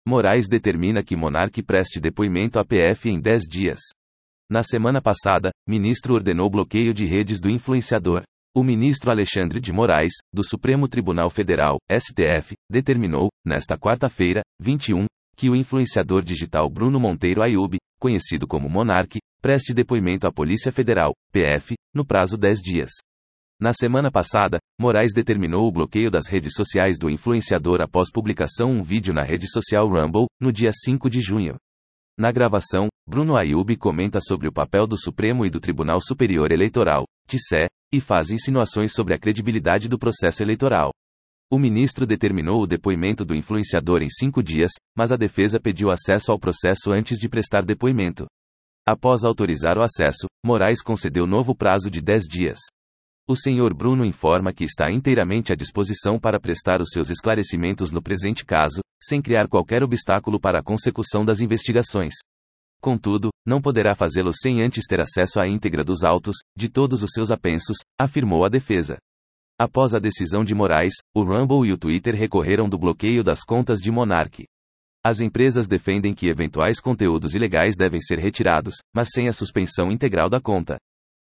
Moraes determina que Monark preste depoimento à PF em 10 dias. Na semana passada, ministro ordenou bloqueio de redes do influenciador. O ministro Alexandre de Moraes, do Supremo Tribunal Federal, STF, determinou, nesta quarta-feira, 21, que o influenciador digital Bruno Monteiro Ayub, conhecido como Monark, preste depoimento à Polícia Federal, PF, no prazo 10 dias. Na semana passada, Moraes determinou o bloqueio das redes sociais do influenciador após publicação um vídeo na rede social Rumble, no dia 5 de junho. Na gravação, Bruno Ayub comenta sobre o papel do Supremo e do Tribunal Superior Eleitoral, TSE, e faz insinuações sobre a credibilidade do processo eleitoral. O ministro determinou o depoimento do influenciador em 5 dias, mas a defesa pediu acesso ao processo antes de prestar depoimento. Após autorizar o acesso, Moraes concedeu novo prazo de 10 dias. O senhor Bruno informa que está inteiramente à disposição para prestar os seus esclarecimentos no presente caso, sem criar qualquer obstáculo para a consecução das investigações. Contudo, não poderá fazê-lo sem antes ter acesso à íntegra dos autos, de todos os seus apensos, afirmou a defesa. Após a decisão de Moraes, o Rumble e o Twitter recorreram do bloqueio das contas de Monark. As empresas defendem que eventuais conteúdos ilegais devem ser retirados, mas sem a suspensão integral da conta.